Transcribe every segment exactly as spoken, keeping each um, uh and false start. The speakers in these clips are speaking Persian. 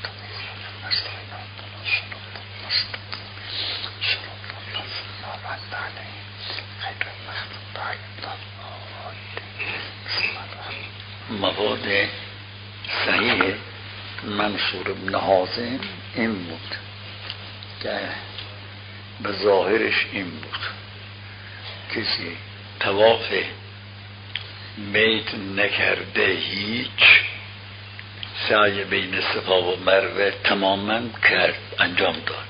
مواد صحیح منصور ابن حازم این بود که به ظاهرش این بود کسی طواف بیت نکرده هیچ سعی بین صفا و مروه تماما کرد انجام داد.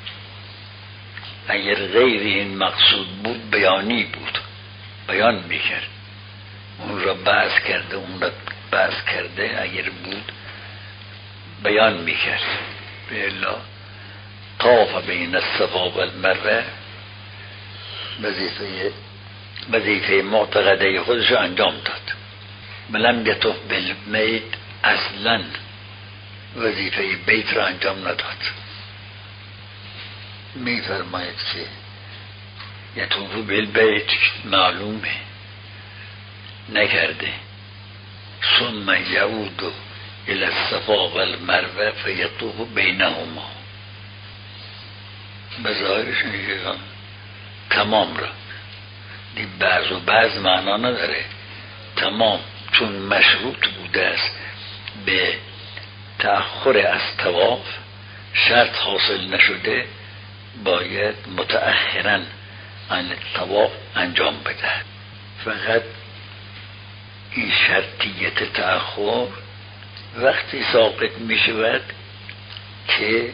اگر غیر این مقصود بود بیانی بود، بیان میکرد، اون را بحث کرده اون را بحث کرده اگر بود بیان میکرد. بلا طاف بین الصفا و المروه وظیفه وظیفه معتقده خودش را انجام داد. بلم یطوف بالبیت اصلا وظیفه بیت را انجام نداد. می فرماید که یطوف بالبیت معلومه نکرده، ثم یعود الى الصفا و المروه فیطوف بینهما. به ظاهرش میگه تمام را دی بعض و بعض معنا نداره، تمام، چون مشروط بوده است به تأخر از طواف، شرط حاصل نشده، باید متأخراً عن طواف انجام بده. فقط این شرطیت تأخر وقتی ساقط می شود که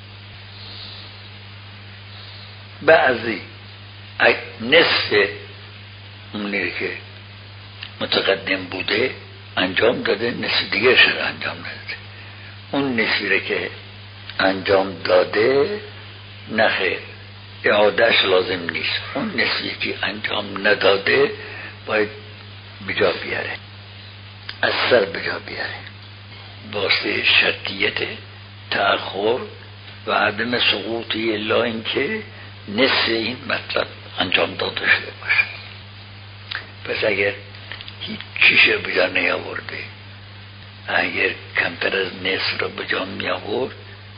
بعضی نصف اونی که متقدم بوده انجام داده، نصف دیگه شد انجام نداده. اون نصفی که انجام داده نخیر، اعادهش لازم نیست. اون نصفی که انجام نداده باید بجا بیاره، از سر بجا بیاره. واسه شرطیت تأخر و عدم سقوطی الا این که نصف این مطلب انجام داده شده باشه. پس اگر هیچ چیش رو بجا نیاورده، اگر کمتر از نصف رو بجا می آورد،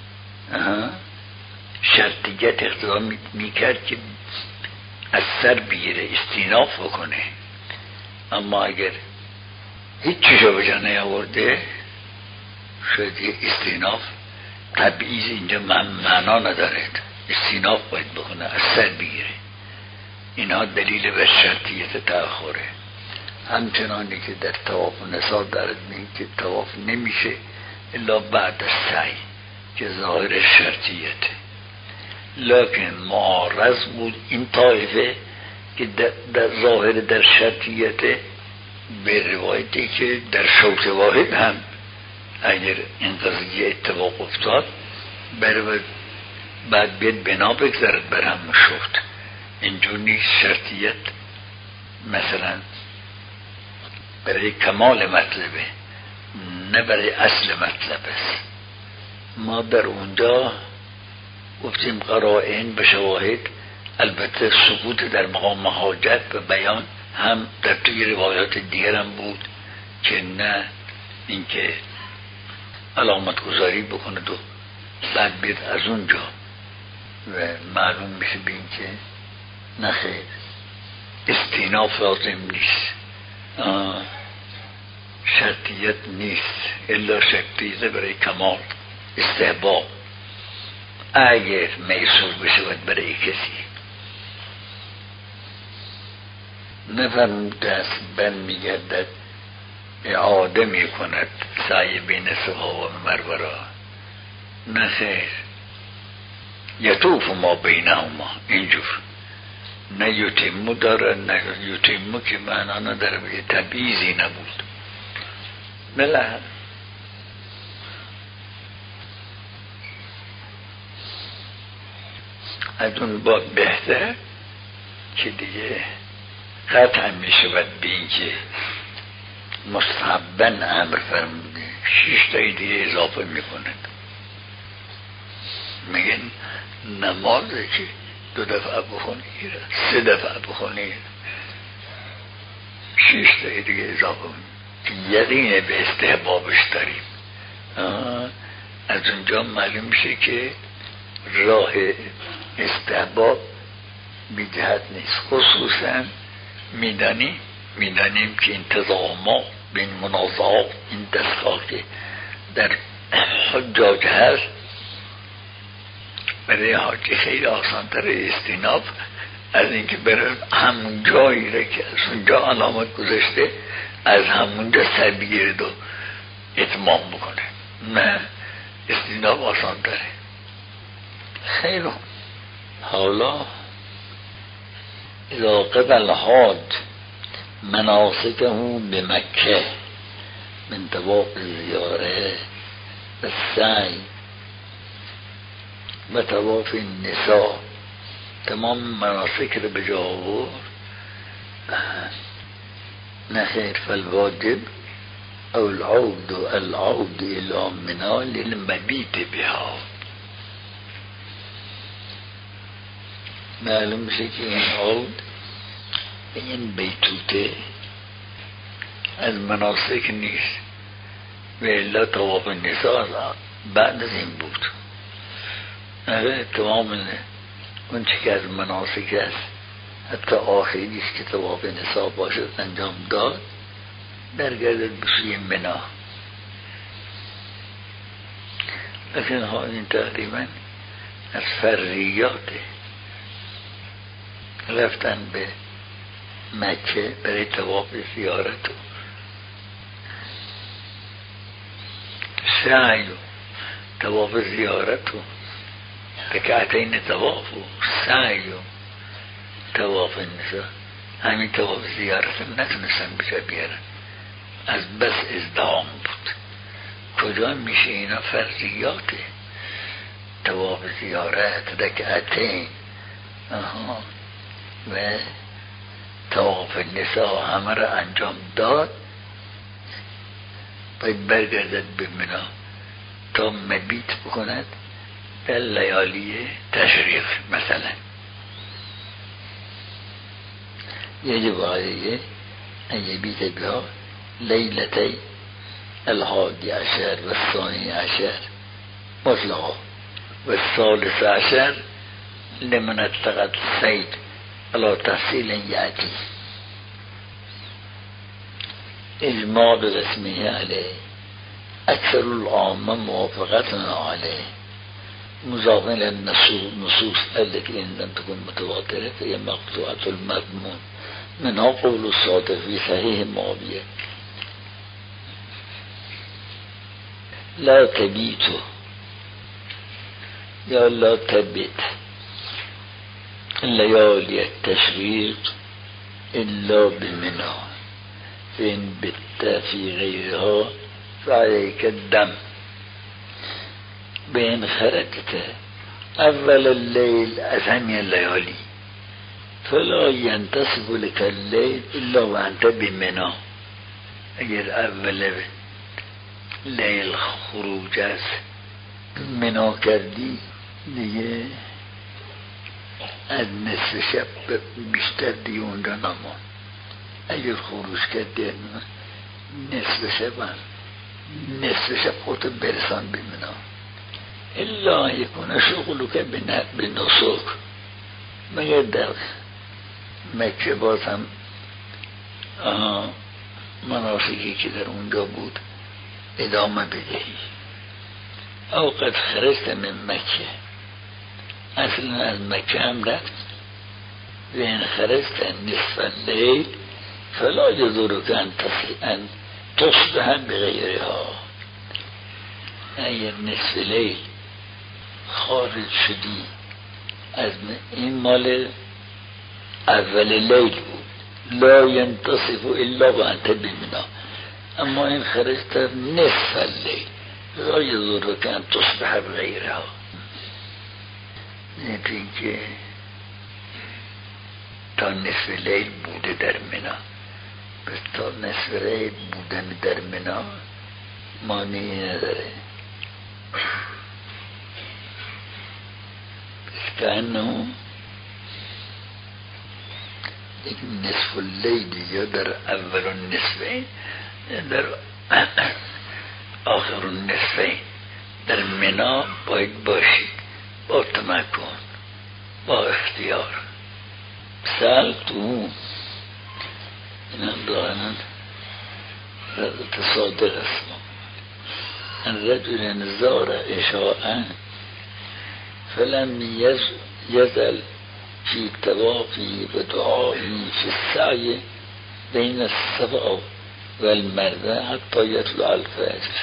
شرطیت اقتضا می کرد که از سر بگیره، استیناف بکنه. اما اگر هیچ چیز رو بجا نیاورده، شاید استیناف تبعیض اینجا معنا ندارد، استیناف باید بکنه، از سر بگیره. اینها دلیل به شرطیت تأخره. همچنانی که در طواف نسا دارد میگه که طواف نمیشه الا بعد از سعی که ظاهر شرطیته. لکن معارض بود این طایفه که در, در ظاهر در شرطیته به روایتی که در شوط واحد هم اگر این قضیه اتفاق افتاد برای بعد بیاد بنا بگذارد بر هم شوط. اینجور نیست. شرطیت مثلا برای کمال مطلبه، نه برای اصل مطلب است. ما در اونجا گفتیم قرائن به شواهد، البته ثبوت در مقام حاجت و بیان هم در توی روایات دیگر هم بود که نه اینکه علامت گذاری بکنه و بعد بیاد از اونجا و معلوم میشه به این که نخیر، استیناف لازم نیست، شرطیت نیست، الا شرطیت برای کمال، استحباب اگر میسور بشود برای کسی. نفرم دست بند میگردد اعاده میکند سعی بین صفا و مروه را، نخیر، یطوف ما بینهما. اینجور نه یتیمو داره، نه یتیمو که معنا نداره، بگه تبعیضی نبود. بله از اون باب بهتر که دیگه قطع می شود به این که مستحبن امر فرموده، شیش تایی دیگه اضافه می کند. میگن نمازه که دو دفعه بخونی، سه دفعه بخونی، شیش تایی دیگه اضافه می که یقین به استحبابش داریم. از از اونجا معلوم میشه که راه استحباب بی جهت نیست. خصوصا میدانی میدانیم که این تضاما بین منازعات این دستگاه که در حجاج هست برای حاجی خیلی آسان تر استیناف از اینکه برای همون جایی را که از اونجا علامت گذاشته از همونجا سر بگیرد و اتمام بکنه. نه، استیناف آسان تره. خیلی حالا اذا قبل حاج مناسکه به مکه من طواف زیاره و سعی و طواف النساء، تمام مناسک رو به جا آورد. نه خیر، فالواجب او العود العود الى منى للمبیت بها. معلوم میشه که این عود این بیتوته از مناسک نیست و الا طواف النساء بعد از این بود. تمام اون چی که از مناسک است حتی آخریش که طواف نساء باشد انجام داد درگردد به سوی منا. لیکن ها این تقریبا از فرضیاته. رفتن به مکه برای طواف زیارت و سعی و طواف زیارت و رکعتین طواف و سعی و طواف النساء، همین طواف زیارت هم نتونستن بجا بیارن از بس ازدهام بود. کجا میشه اینا فرضیاته؟ طواف زیارت رکعتین آها و طواف النساء همه را انجام داد، باید برگردد به منا تا مبیت بکند در لیالی تشریق. مثلا یجب علیه ان یبیت بها لیلتی الحادی عشر و الثانی عشر مطلقا و الثالث عشر لمن اطلقت الصید علی تفصیل یعتی. اجماع بقسمه علیه اکثر العامه موافقتنا علیه مضافا الى النصوص التي ان لم تكن متواتره فهي مقطوعه المضمون. منها قول الصادق في صحيح معاويه لا تبيت یا لا تبت لیالی التشریق الا بمنى فإن بت في غيرها فعليك الدم. بین خرجت اول اللیل از همین لیالی فلا ینتصف لك اللیل الا وانت بمنا. اگر اول لیل خروج از منا کردی دیگه از نصف شب بیشتر دیگه اونجا نمان. اگر خروج کردی نصف شب نصف شب خودت برسان بمنا الا یکونه شغلو که به نسک، مگر در مکه باز هم مناسکی که در اونجا بود ادامه بدهی. او قد خرجت من مکه، اصلا از مکه هم رفت. و این خرجت نصف اللیل فلا یضرک ان تصبح بغیرها. اگر نصف لیل خارج شدی از این مال اول لیل بود لا ینتصف الا و انت بمنا، اما این خرجت نصف اللیل لا یضرک ان تصبح بغیرها. این که تا نصف لیل بوده در منا، پس تا نصف لیل بودن در منا مانعی نداره. که انه یک نصف اللیل یا در اول النصفین یا در آخر النصفین در منا باید باشید با تمکن، با اختیار. سال تو این هم دارن تصادق اسم ان رجل زار اشاعا فلم یزل فی توافی و دعایی فی السعی بین الصفا و المروه حتی یطلع الفجر.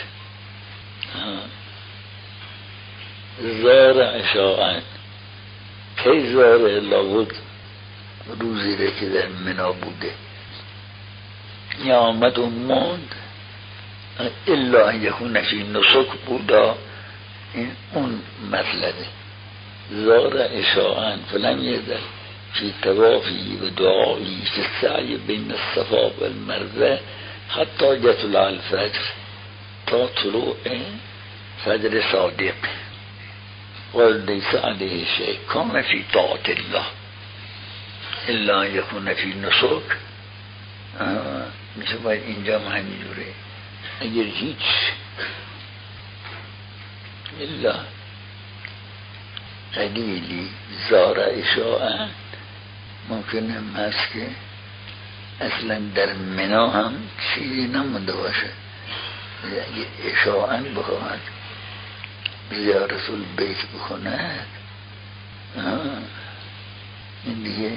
زار اشاعا کی زاره لابد روزی را که در منا بوده یا آمد و موند الا ان یکون فی نسک بودا. این اون مطلبه. زار اشاعا فلم یزل فی توافی و دعایی فی السعی بین الصفا و المروه حتی یطلع الفجر، تا طلوع فجر صادق. قال لیس علیه شیء کان فی طاعت الله الا ان یکون فی نسک. میشه باید اینجا هم همینجوره. اگر هیچ الا قلیلی زار اشاعا ممکن هم هست که اصلا در منا هم چیزی نمونده باشه. اگر اشاعا بخواهد زیارت البیت بکند این دیگه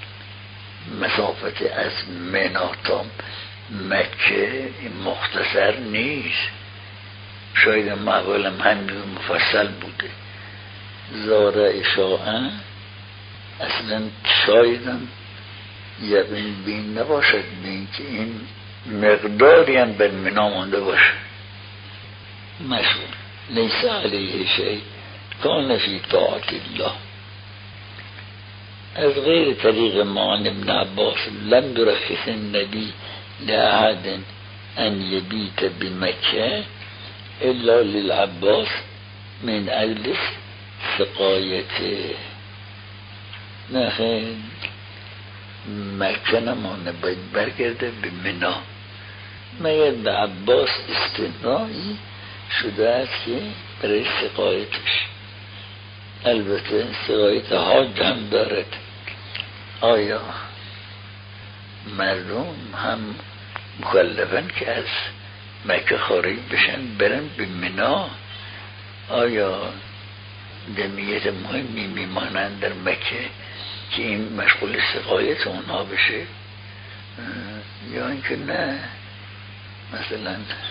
مسافت از منا تا مکه مختصر نیست. شاید مقالم همین مفصل بوده. زار اشاعا اصلا شایدم یقین بین نباشد بین که این مقداری هم به منا مانده باشه. مشهور لیس علیه شیء کان فی طاعت الله. از غیر طریق معان ابن عباس لم يرخص النبی لأحد ان یبیت بمکه الا للعباس من اجل سقایته. نه مکه نمانه، باید برگرده به منا. مگر به عباس استثنایی شده است که برای سقایتش. البته سقایت حاج هم دارد. آیا مردم هم مکلفن که از مکه خارج بشن برن به منا؟ آیا جمعیت مهمی میمانند در مکه که این مشغول سقایت اونها بشه یا اینکه نه مثلا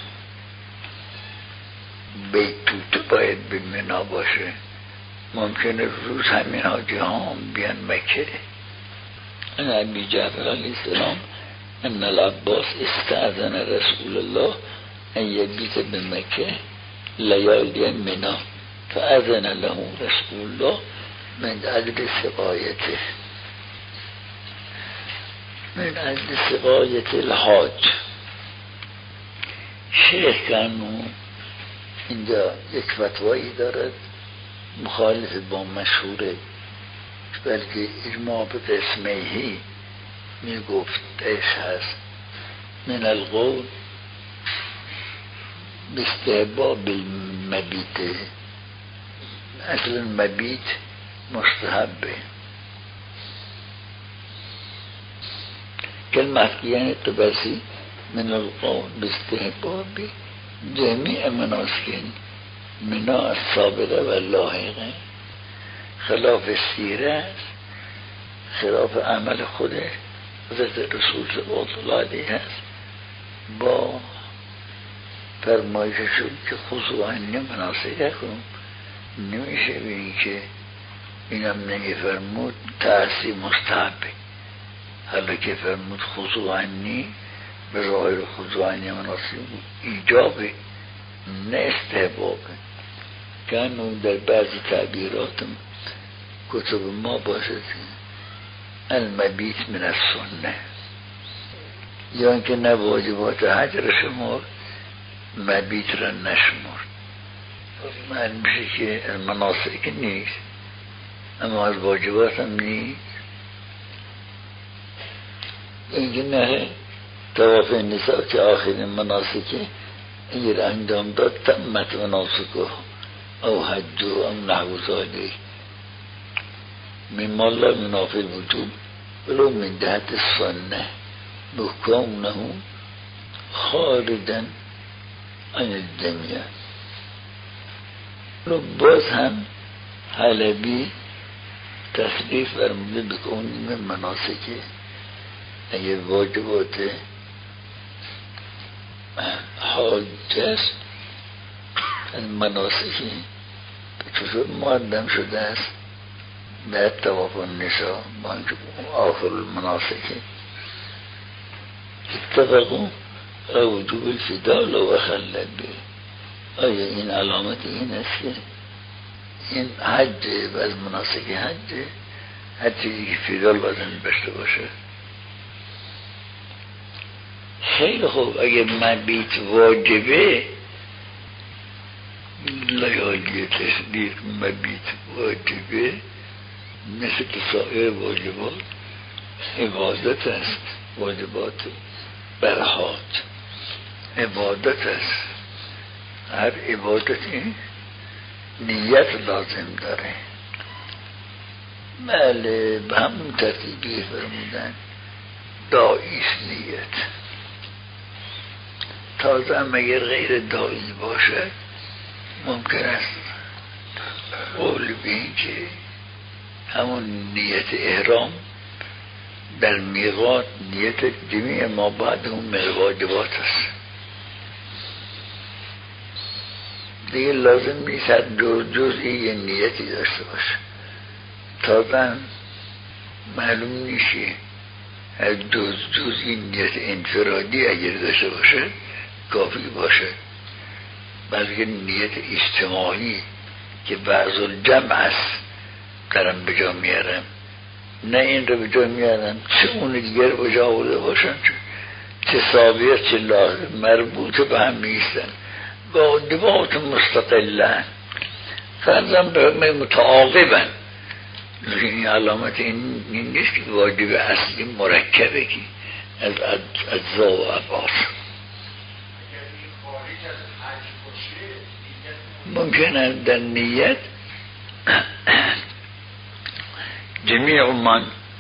بیتوت باید به منا باشه؟ ممکنه روز همین حاجی هم بیان مکه. ان ابی جعفر علیه السلام ان العباس استأذن رسول الله ان یبیت بمکه لیالی منا فاذن له رسول الله من اجل سقایته من اجل سقایت الحاج. شیخ کانو اینجا یک فتوایی دارد مخالف با مشهوره، بلکه اجماع به قسمهی می گفت ایش هست من القول باستحباب المبیت. اصلا مبیت مستحبه. کلمه یعنی تبرسی من القول باستحباب جميع مناسکین منا السابقه و لاحقه. خلاف سیره است، خلاف عمل خود حضرت رسول صلی علیه هست با فرمایش شد که خضوعا مناسکه کن. نمیشه بینی که اینم نمی فرمود تأثیر مستحبه. حالا که فرمود خضوعنی به ظاهر خضوعنی مناسب ایجابه نه استحبابه. کنون در بعضی تعبیرات کتب ما باشد المبیت من السنه یا اینکه نه واجبات حج را شمار مبیت را نشمار. من میشه که مناسک نیست اما از واجبات هم نیست. اینکه نه طواف نساء که آخرین مناسکه اگر انجام داد تمت مناسکه او حج او نحو ذلك مما لا منافي الوجوب ولو من جهة السنة بكونه خارجا عن الجميع. رو باز هم حلبی تصریف فرموده بکنیم مناسکه اگر واجبات حاج است از مناسکی چطور مقدم شده است در طواف النساء آخر المناسکه اتفقوا وجوب الفداء لو خلد به. آیا این علامت این است که این حج و از مناسک حج هر چیزی که فداء لازم داشته باشه. خیلی خوب، اگر مبیت واجبه لیالی تصدیق مبیت واجبه مثل سایر واجبات عبادت است. واجبات برهات عبادت است. هر عبادتی نیت لازم داره. بله به همون ترتیبی فرمودن داعیست نیت. تازه هم اگر غیر داعی باشه ممکن است قول به این که همون نیت احرام در میقات نیت جمیع ما بعد اون واجبات است. دیگه لازم نیست هر جز جزئی یه نیتی داشته باشه. تازه معلوم نیست هر جز جزئی نیت انفرادی اگر داشته باشه کافی باشه، بلکه نیت اجتماعی که بعض الجمع است دارم به جا میارم، نه این رو به جا میارم چه اون دیگر به جا آورده باشن چه سابق چه لازم مربوط به هم نیستن، واجبات مستقلن فرضاً به متعاقبن. این علامت این نیست که واجب اصلی مرکبه که از اجزا و ابعاد. ممکنه در نیت جمیع من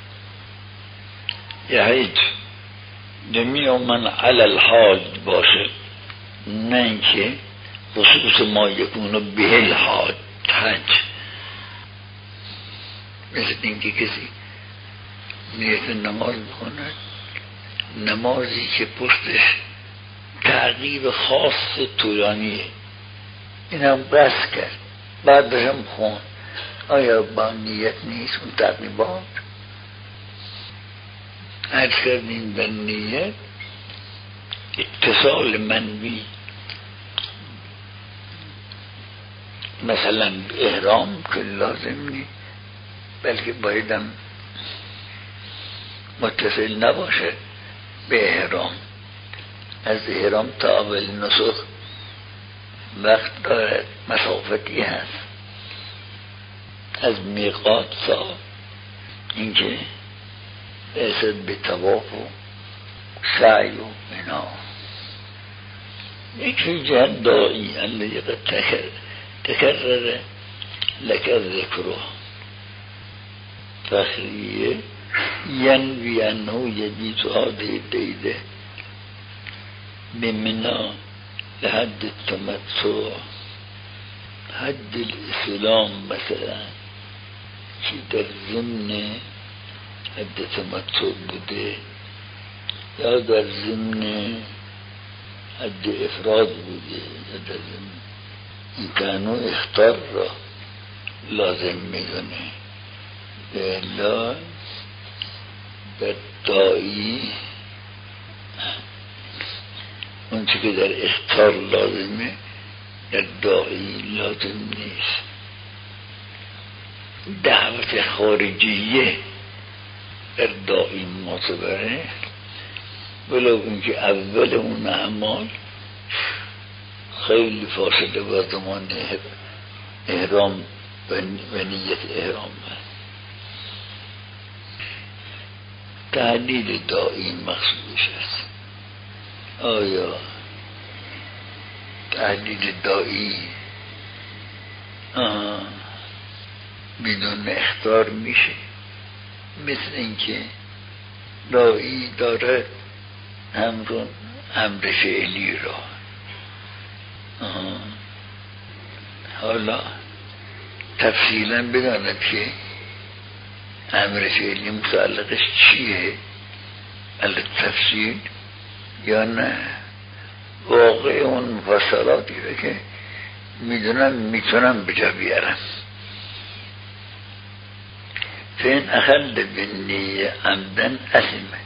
یعید جمیع من علی الحال باشه، نه اینکه خصوص ما یکونو به الحال حج. مثل اینکه کسی نیت نماز بخونه، نمازی که پشتش تعقیب خاص طولانیه، این هم بس کرد بعدش هم خون، آیا با نیت نیست اون تعقیبات؟ عرض کردیم در نیت اتصال منوی مثلا احرام که لازم نیست، بلکه بایدم متصل نباشه به احرام. از احرام تا اول نسخ وقت دارد، مسافتی هست. از میقات تا اینکه رسد به طواف و سعی و اینا. یکی جهت دائی الذی قد تکرر لک ذکره فخریه ینوی انه یبیت هذه دیده بمنا لحد التمتع حد الاسلام مثلا که در ضمن حد تمتع بوده یا در ضمن حد افراد بوده یا در ضمن این کانو اختار را لازم میدونه. به الا در دائی اون چی که در اختار لازمه در دائی لازم نیست. دعوت خارجیه در دائی معتبره، ولو اینکه اول اون اعمال خیلی فاصله با زمان احرام و نیت احرام هست. تعلیل دائی مقصودش است. آیا تعلیل دائی بدون اخطار میشه، مثل اینکه رائی داره امر امر فعلی را. حالا تفصیلا بداند که امر فعلی متعلقش چیه، البته تفصیل یا نه، واقع اون مفصلاتی رو که میدونم میتونم بجا بیارم. فین اخل بنی عمدن اسمه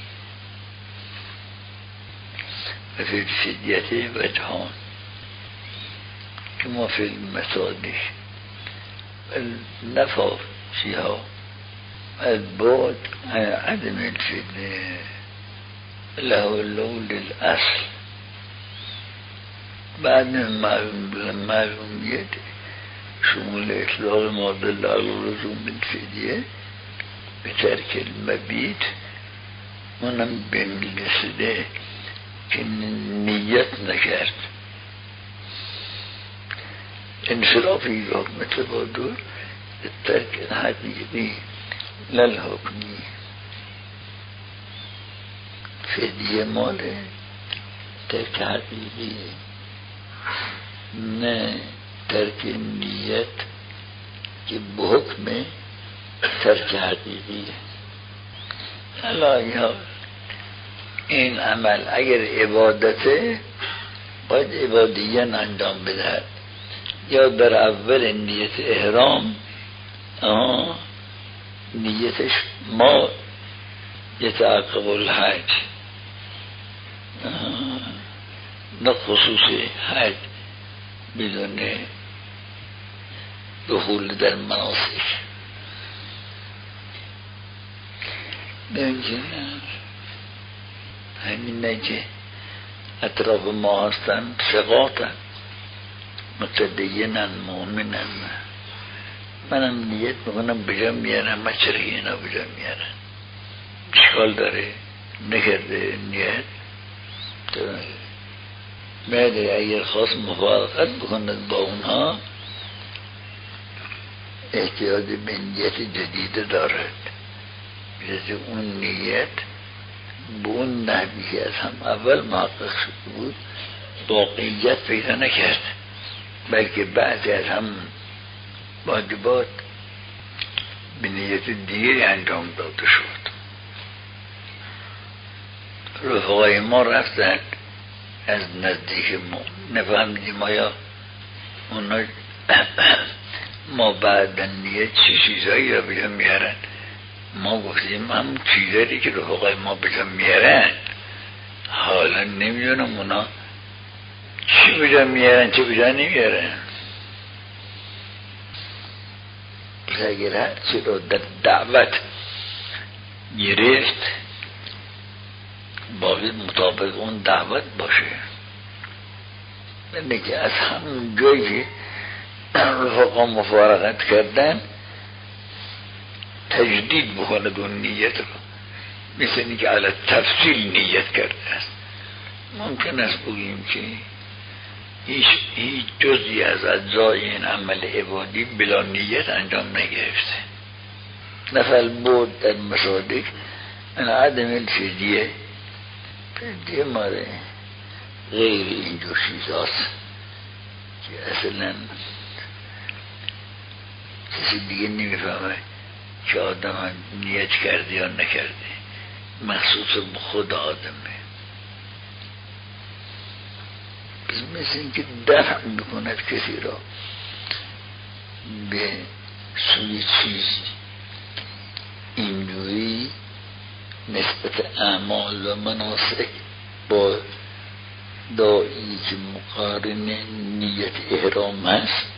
و فی فدیت وجهان كما في المصادر النفر فيها البعد عن عدم الفدية له اللون للأصل بعد من معلومية شمول إطلاق ما دل على لزوم الفدية بترك المبيت منم بملسده که نیت نکرد. انصرافی حکم تبادل ترک حقیقی للحکمی. فدیه مال ترک حقیقی، نه ترک نیت که به حکم ترک حقیقی. حالا این عمل اگر عبادته باید عبادیان انجام بدهد، یا در اول نیت احرام آه نیتش ما یتعقب الحج، نه خصوص حج بدون دخول در مناسک. نمی‌دونم همین نه که اطراف ما هستن ثقاتن متدینن مؤمنن، منم نیت میکنم بجا میارم، من چرا اینا بجا میارم؟ اشکال داره نکرده نیت بعد اگر خواست مفاقت بکند با اونها احتیاج به نیت جدیده دارد، مثل اون نیت به اون نحوی که از هم اول محقق شده بود واقعیت پیدا نکرد، بلکه بعضی از هم واجبات به نیت دیگری انجام داده شد. رفقای ما رفتن از نزدیک ما، نفهمیدیم آیا اونا ما بعد نیت چه چیزایی را بجا میارن. ما گفتیم هم چیزایی که رفقای ما بجا میارن، حالا نمیدونم اونا چی بجا میارن چه بجا نمیارن. اگر هر چی رو در دعوت گرفت باید مطابق اون دعوت باشه، اینه که از همون جایی که رفقا مفارقت کردن تجدید بکنه دون نیت رو، مثل اینه که علی تفصیل نیت کرده است. ممکن است بگیم که هیچ هیچ جزئی از اجزای این عمل عبادی بلا نیت انجام نگرفته. نفل بود در مصادق ان عدم الفدیه، فدیه ماره غیر اینجور چیزاست که اصلا کسی دیگه نمیفهمه که آدم نیت کرده یا نکرده، مخصوص به خود آدمه. مثل اینکه دفع بکند کسی را به سوی چیزی، اینجوری نسبت اعمال و مناسک با دایی که مقارن نیت احرام هست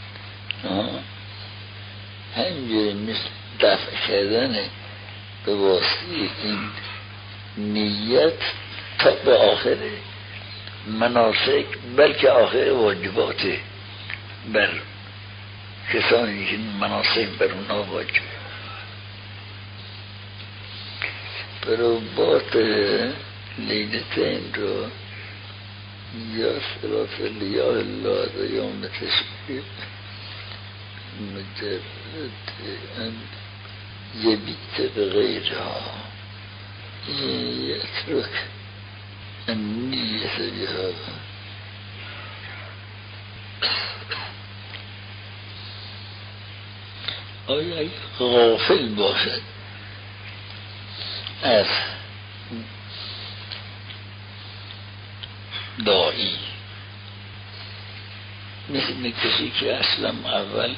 همینجوری مثل دفع کردن به واسطه این نیت تا به آخر مناسک، بلکه آخر واجبات بر کسانی که مناسک بر اونها واجب. پروبات لیلتین رو یا صراف لیاه الله و یوم تشبیب مجرد أن يبت بغيرها يترك النية بهذا. آیا غافل باشد از داعی، مثل کسی که اصلا اول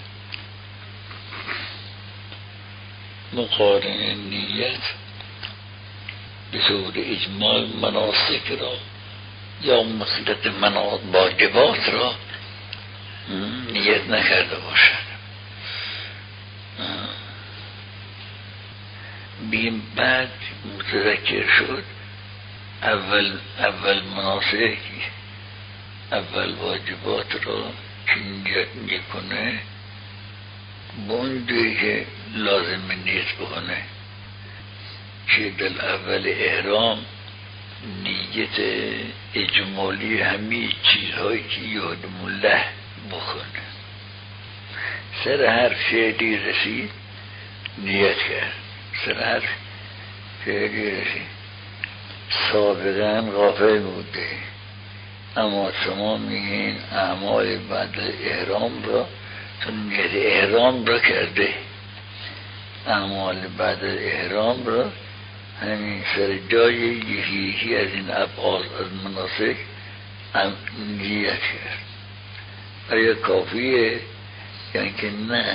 مقارن نیت به طور اجمال مناسک را یا مطلق مناط واجبات را نیت نکرده باشد، بیم بعد متذکر شد اول اول مناسک اول واجبات را که نیت میکنه با اون دوی که لازم نیت بکنه که در اول احرام نیت اجمالی همه چیزهایی که یادم الله بکنه، سر هر فعلی رسید نیت کرد، سر هر فعلی رسید. سابقا غافل بوده، اما شما میگین اعمال بعد احرام را چون نیت احرام را کرده، اعمال بعد احرام را همین سر جای یکی یکی از این افعال از مناسک نیت کرد. آیا کافیه؟ یعنی که نه،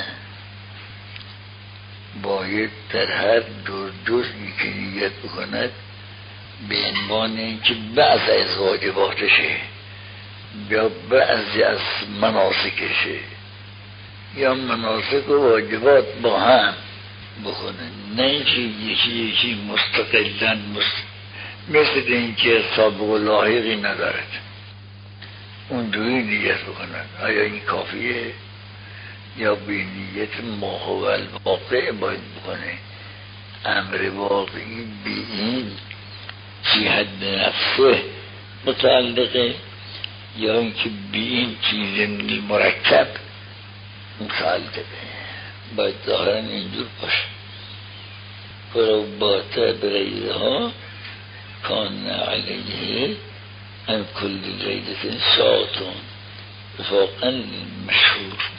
باید در هر دو جزئی که نیت بکند به عنوان اینکه بعض از واجباتشه یا بعضی از مناسکشه یا مناسک و واجبات با هم بکنه، نه اینکه یکی یکی مستقلن مست... مثل اینکه سابق و لاحقی ندارد اون دوی نیت بکنن. آیا این کافیه یا به نیت ماهول واقع باید بکنه؟ امر واقعی به این چی حد نفسه متعلقه یا اینکه به این چیز مرکب متعلقه؟ باید ظاهرا اینجور باشه. فرو باته بغیرها کان علیه ان کل لیلت ساعتون وفاقا مشهور.